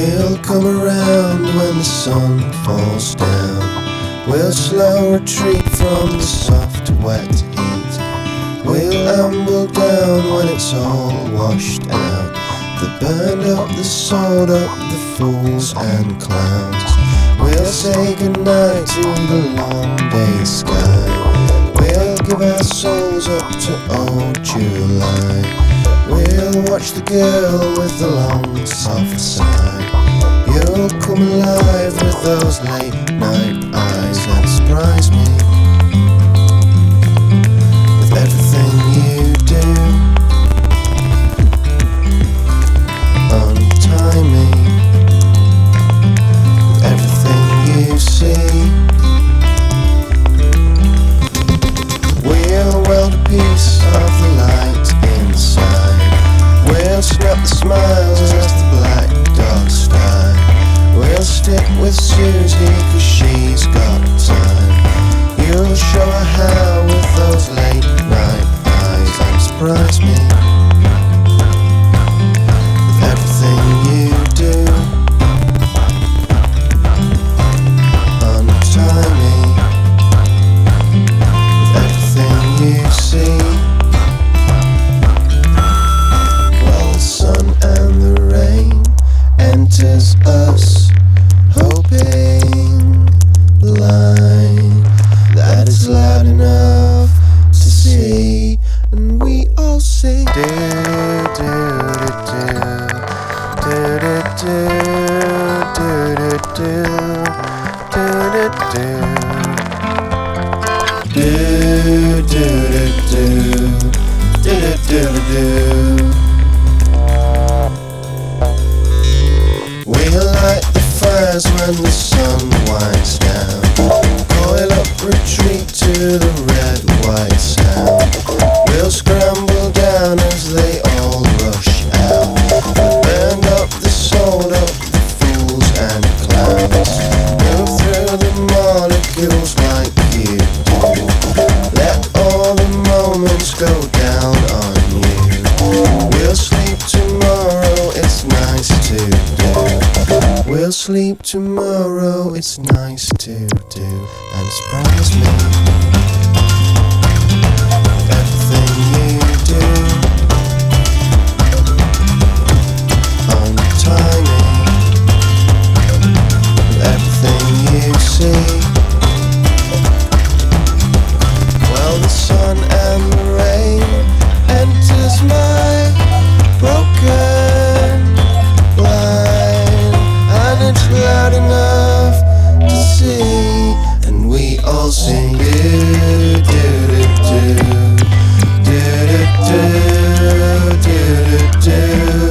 We'll come around when the sun falls down. We'll slow retreat from the soft wet heat. We'll amble down when it's all washed out. The burned up, the sold up, the fools and clowns. We'll say goodnight to the long day sky. We'll give our souls up to old July. We'll watch the girl with the long soft sigh. You'll come alive with those late night eyes and surprise me with everything you do. Untie me with everything you see. We'll weld a piece of the light inside. We'll snap the smiles as the black dogs stare. We'll stick with Susie 'cause she's got time. You'll show her how with those late night eyes and surprise me with everything you do. Untie me with everything you see. Well, the sun and the rain enters us, hoping the line that is loud enough to see, and we all sing do do do do do do do do do do do do do do. We'll light the fires when the sun winds down. Coil up, retreat to the red, white sound. We'll scramble down as they all rush out. Burn up the sold up, the fools and clowns. Move through the molecules like you do. Let all the moments go down on you. We'll sleep tomorrow, it's nice to do. We'll sleep tomorrow, it's nice to do. And surprise me with everything you do. Untie me with everything you see. Well, the sun and the rain enters my broken blind, and it's loud enough to see, and we all sing do do do do do do do do do.